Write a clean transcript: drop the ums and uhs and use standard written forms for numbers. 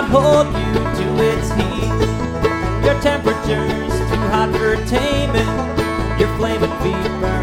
hold you to its heat. Your temperature's too hot for taming, your flaming feet burn